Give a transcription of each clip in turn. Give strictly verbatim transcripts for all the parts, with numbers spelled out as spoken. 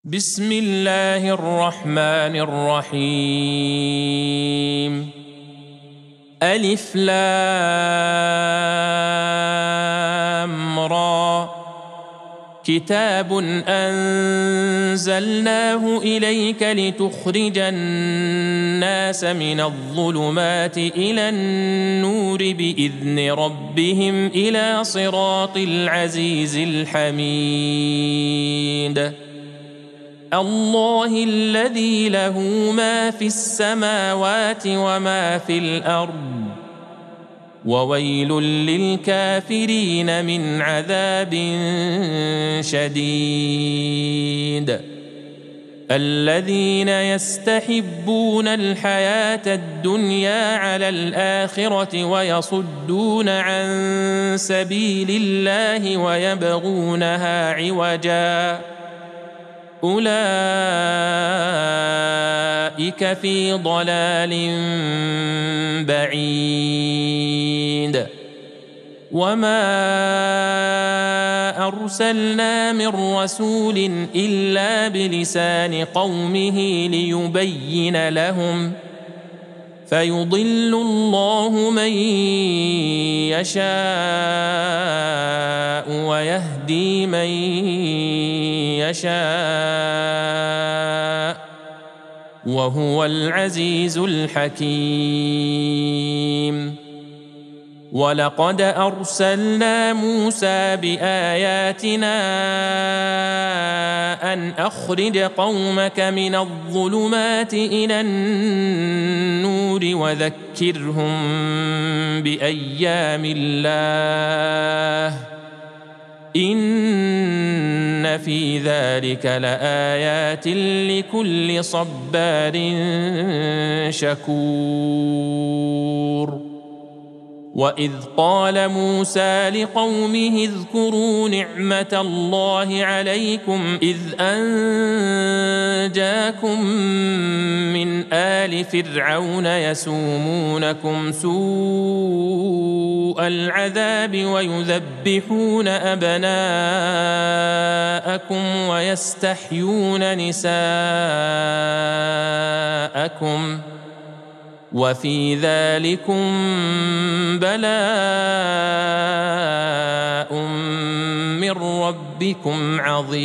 بسم الله الرحمن الرحيم. ألف لام را. كتاب أنزلناه إليك لتخرج الناس من الظلمات إلى النور بإذن ربهم إلى صراط العزيز الحميد. الله الذي له ما في السماوات وما في الأرض، وويل للكافرين من عذاب شديد. الذين يستحبون الحياة الدنيا على الآخرة ويصدون عن سبيل الله ويبغونها عوجا، أولئك في ضلال بعيد. وما أرسلنا من رسول إلا بلسان قومه ليبين لهم، فيضل الله من يشاء ويهدي من يشاء، وهو العزيز الحكيم. ولقد أرسلنا موسى بآياتنا أن أخرج قومك من الظلمات إلى النور وذكرهم بأيام الله، إن في ذلك لآيات لكل صبار شكور. وإذ قال موسى لقومه اذكروا نعمة الله عليكم إذ أنجاكم من آل فرعون يسومونكم سوء العذاب ويذبحون أبناءكم ويستحيون نساءكم، وفي ذلكم بلاء من ربكم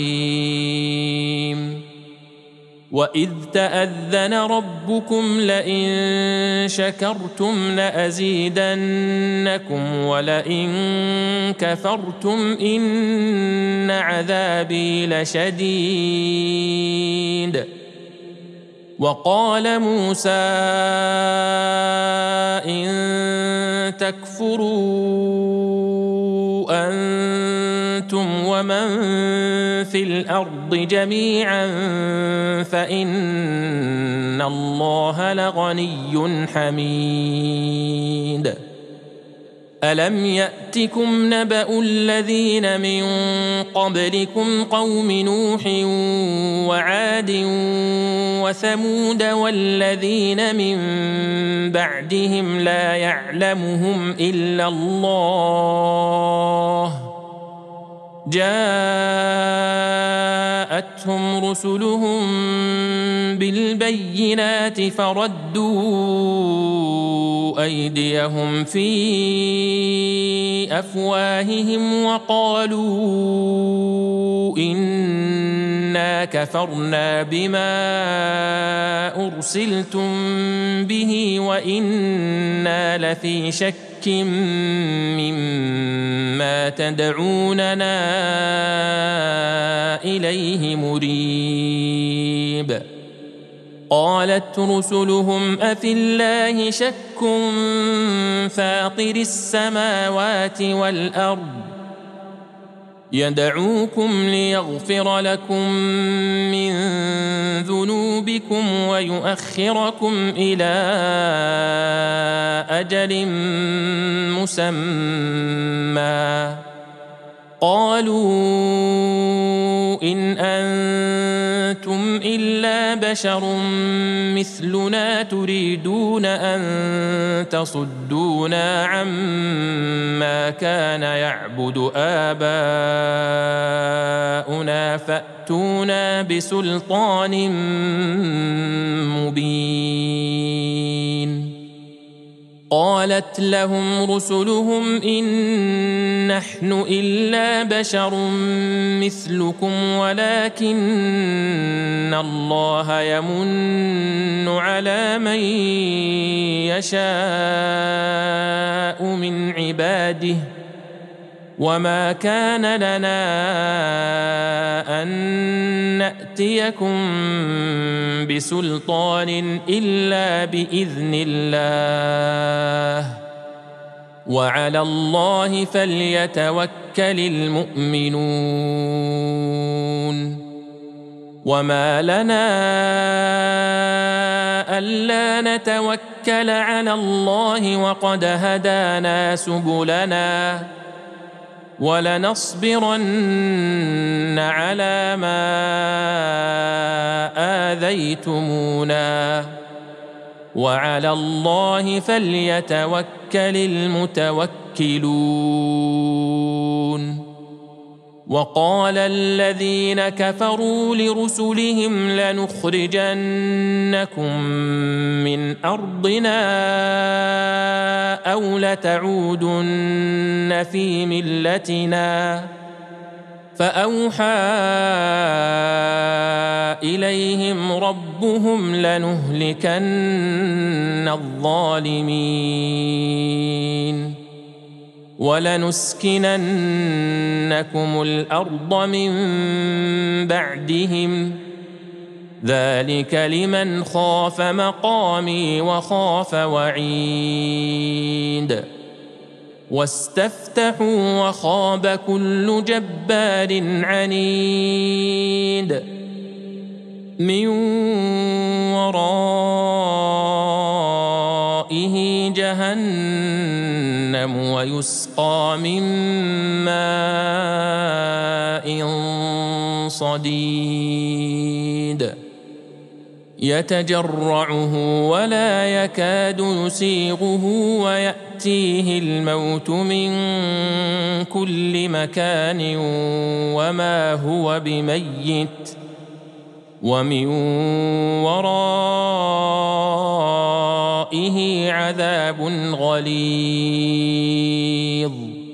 عظيم. وإذ تأذن ربكم لئن شكرتم لأزيدنكم ولئن كفرتم إن عذابي لشديد. وقال موسى إن تكفروا أنتم ومن في الأرض جميعا فإن الله لغني حميد. ألم يأتكم نبأ الذين من قبلكم قوم نوح وعاد وثمود والذين من بعدهم لا يعلمهم إلا الله، جاءتهم رسلهم بالبينات فردوا أيديهم في أفواههم وقالوا إنا كفرنا بما أرسلتم به وإنا لفي شك مما تدعوننا إليه مريب. قالت رسلهم أفي الله شك فاطر السماوات والأرض يدعوكم ليغفر لكم من ذنوبكم ويؤخركم إلى أجل مسمى، قالوا إن أنتم إلا بشر مثلنا تريدون أن تصدونا عما كان يعبد آباؤنا فأتونا بسلطان مبين. قالت لهم رسلهم إن نحن إلا بشر مثلكم ولكن الله يمن على من يشاء من عباده وما كان لنا أن نأتيكم بسلطان إلا بإذن الله وعلى الله فليتوكل المؤمنون. وما لنا ألا نتوكل على الله وقد هدانا سبلنا ولنصبرن على ما آذيتمونا وعلى الله فليتوكل المتوكلون. وقال الذين كفروا لرسلهم لنخرجنكم من أرضنا أو لتعودن في ملتنا فأوحى إليهم ربهم لنهلكن الظالمين ولنسكننكم الأرض من بعدهم ذلك لمن خاف مقامي وخاف وعيد. واستفتحوا وخاب كل جبار عنيد من ورائه جهنم ويسقى من ماء صديد يتجرعه ولا يكاد يسيغه ويأتيه الموت من كل مكان وما هو بميت ومن ورائه عذاب غليظ.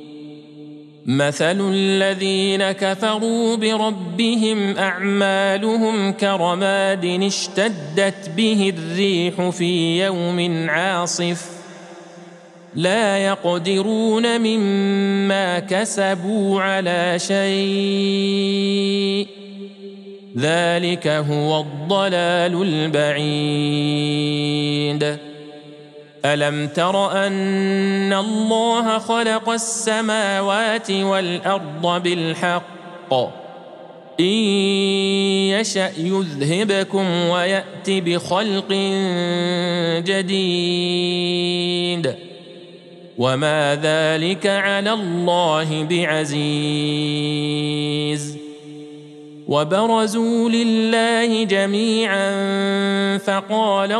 مثل الذين كفروا بربهم أعمالهم كرماد اشتدت به الريح في يوم عاصف لا يقدرون مما كسبوا على شيء ذلك هو الضلال البعيد. ألم تر أن الله خلق السماوات والأرض بالحق إن يشأ يذهبكم ويأت بخلق جديد وما ذلك على الله بعزيز. وبرزوا لله جميعا فقال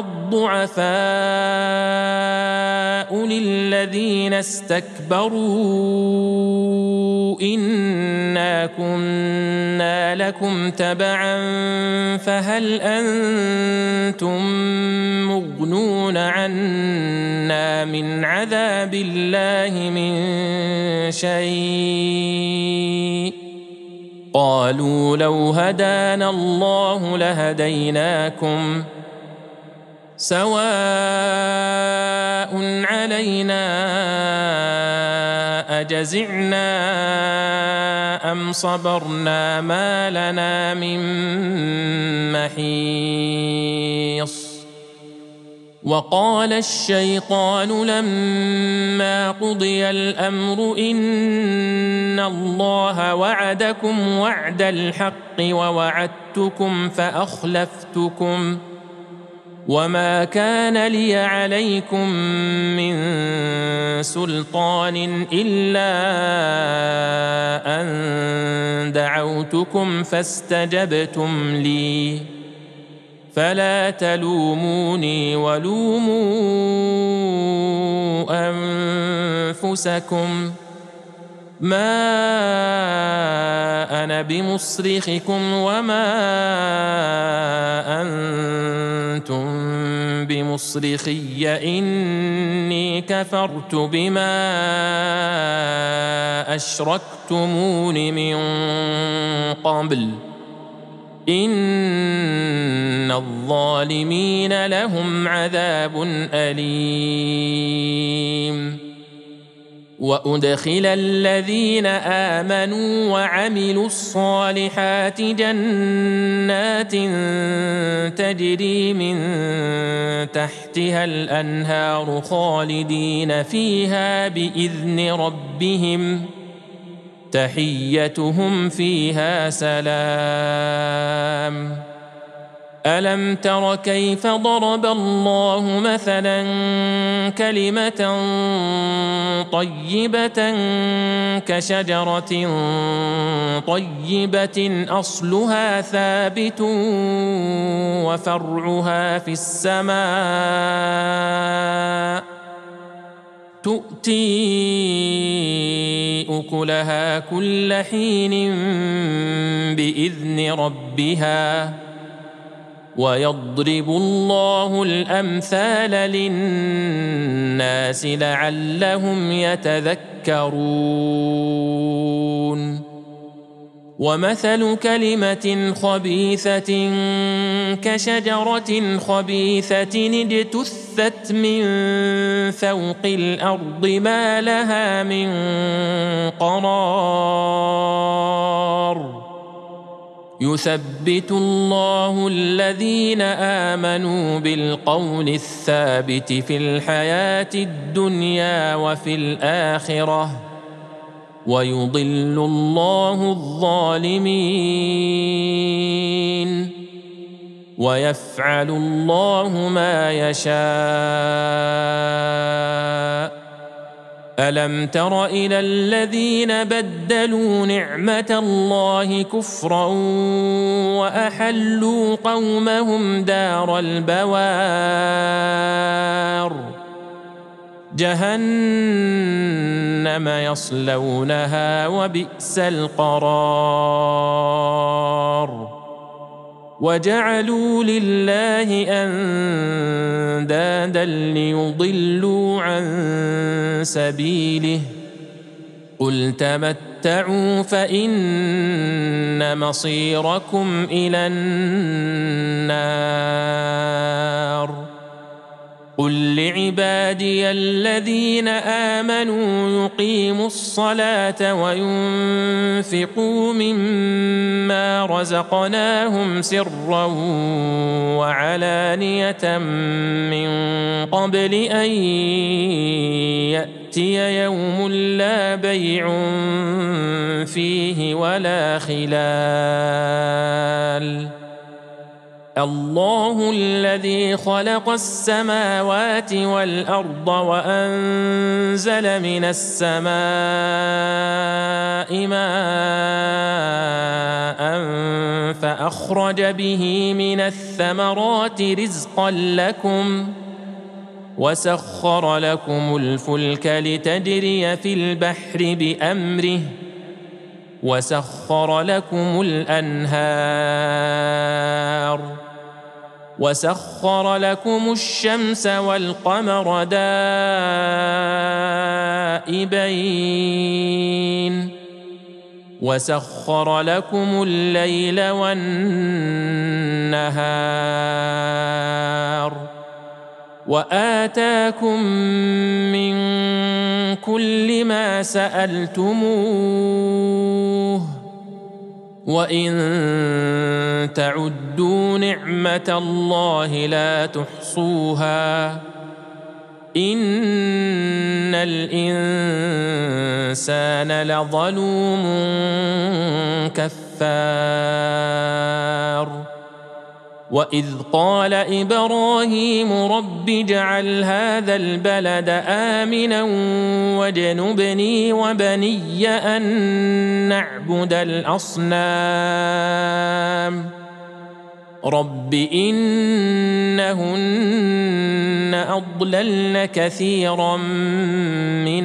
الضعفاء للذين استكبروا إنا كنا لكم تبعا فهل أنتم مغنون عنا من عذاب الله من شيء قالوا لو هدانا الله لهديناكم سواء علينا أجزعنا أم صبرنا ما لنا من محيص. وقال الشيطان لما قضي الأمر إن الله وعدكم وعد الحق ووعدتكم فأخلفتكم وما كان لي عليكم من سلطان إلا أن دعوتكم فاستجبتم لي فلا تلوموني ولوموا أنفسكم ما أنا بمصرخكم وما أنتم بمصرخي إني كفرت بما أشركتمون من قبل إن الظالمين لهم عذاب أليم وأدخل الذين آمنوا وعملوا الصالحات جنات تجري من تحتها الأنهار خالدين فيها بإذن ربهم تحيتهم فيها سلام ألم تر كيف ضرب الله مثلا كلمة طيبة كشجرة طيبة أصلها ثابت وفرعها في السماء تؤتي أكلها كل حين بإذن ربها ويضرب الله الأمثال للناس لعلهم يتذكرون ومثل كلمة خبيثة كشجرة خبيثة اجتثت من فوق الأرض ما لها من قرار يثبت الله الذين آمنوا بالقول الثابت في الحياة الدنيا وفي الآخرة ويضل الله الظالمين ويفعل الله ما يشاء ألم تر إلى الذين بدلوا نعمة الله كفرا وأحلوا قومهم دار البوار جهنم يصلونها وبئس القرار وجعلوا لله أندادا ليضلوا عن سبيله قل تمتعوا فإن مصيركم إلى النار قل لعبادي الذين آمنوا يقيموا الصلاة وينفقوا مما رزقناهم سرا وعلانية من قبل أن يأتي يوم لا بيع فيه ولا خلال الله الذي خلق السماوات والأرض وأنزل من السماء ماء فأخرج به من الثمرات رزقا لكم وسخر لكم الفلك لتجري في البحر بأمره وسخر لكم الأنهار وسخر لكم الشمس والقمر دائبين وسخر لكم الليل والنهار وآتاكم من كل ما سألتموه وإن تعدوا نعمة الله لا تحصوها إن الإنسان لظلوم كفار وإذ قال إبراهيم رب اجعل هذا البلد آمنا واجنبني وبني أن نعبد الأصنام رب إنهن أضللن كثيرا من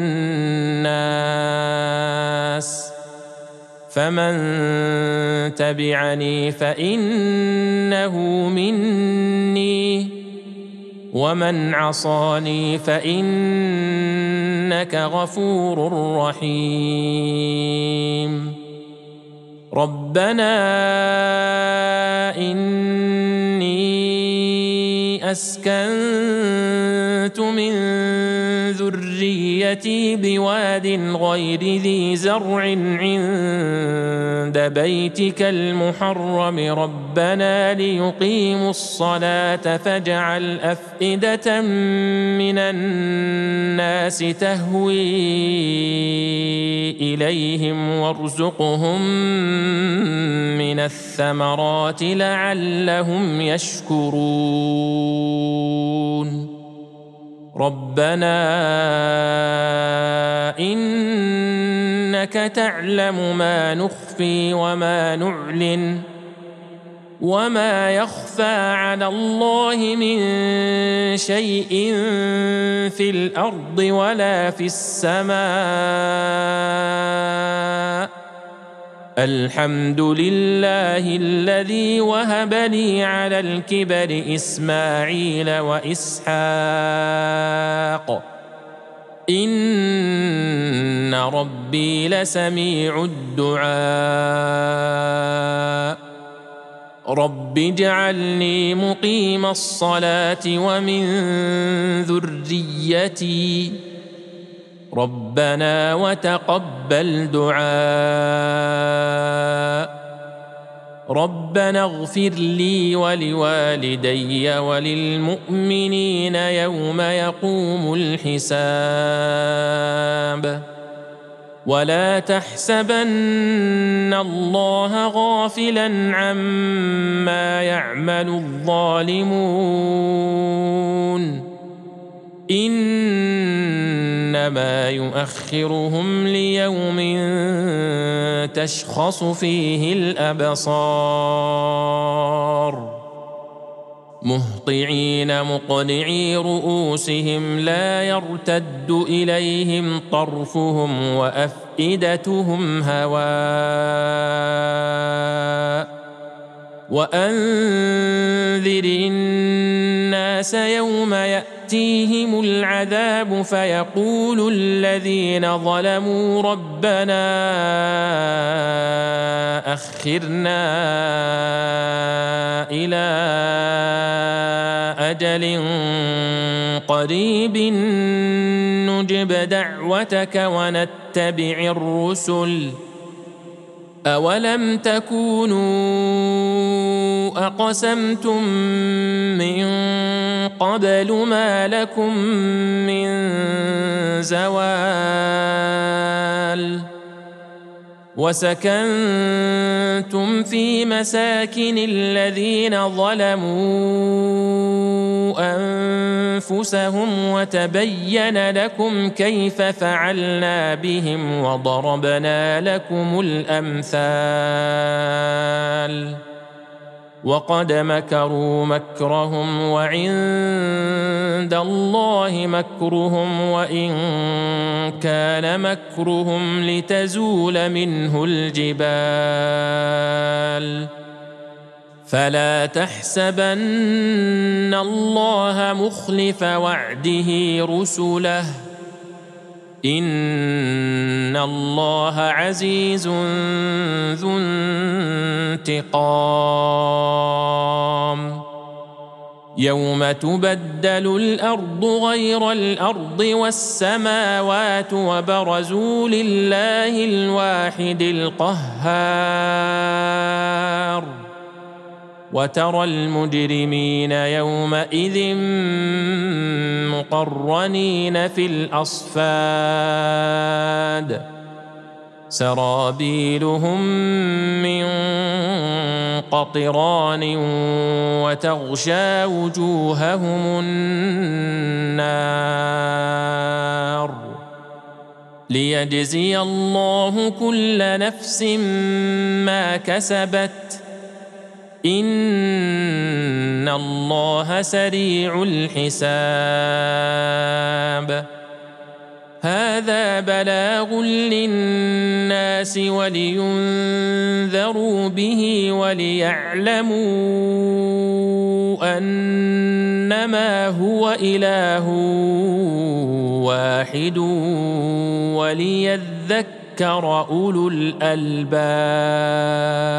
الناس فمن تبعني فإنه مني ومن عصاني فإنك غفور رحيم ربنا إني أسكنت من ذريتي بواد غير ذي زرع عند بيتك المحرم ربنا ليقيموا الصلاة فاجعل أفئدة من الناس تهوي إليهم وارزقهم من الثمرات لعلهم يشكرون ربنا إنك تعلم ما نخفي وما نعلن وما يخفى على الله من شيء في الأرض ولا في السماء الحمد لله الذي وهب لي على الكبر إسماعيل وإسحاق إن ربي لسميع الدعاء رب اجعلني مقيم الصلاة ومن ذريتي ربنا وتقبل دعاء ربنا اغفر لي ولوالدي وللمؤمنين يوم يقوم الحساب ولا تحسبن الله غافلا عما يعمل الظالمون إنما يؤخرهم ليوم تشخص فيه الأبصار مهطعين مقنعي رؤوسهم لا يرتد إليهم طرفهم وأفئدتهم هواء وأنذر الناس يوم يأتيهم العذاب فيقول الذين ظلموا ربنا أخرنا إلى أجل قريب نجب دعوتك ونتبع الرسل أولم تكونوا أقسمتم من قبل ما لكم من زوال وسكنتم في مساكن الذين ظلموا أنفسهم وتبين لكم كيف فعلنا بهم وضربنا لكم الأمثال وقد مكروا مكرهم وعند الله مكرهم وإن كان مكرهم لتزول منه الجبال فلا تحسبن الله مخلف وعده رسله إن الله عزيز ذو انتقام يوم تبدل الأرض غير الأرض والسماوات وبرزوا لله الواحد القهار وترى المجرمين يومئذ مقرنين في الأصفاد سرابيلهم من قطران وتغشى وجوههم النار ليجزي الله كل نفس ما كسبت إن الله سريع الحساب. هذا بلاغ للناس ولينذروا به وليعلموا أنما هو إله واحد وليذكر أولو الألباب.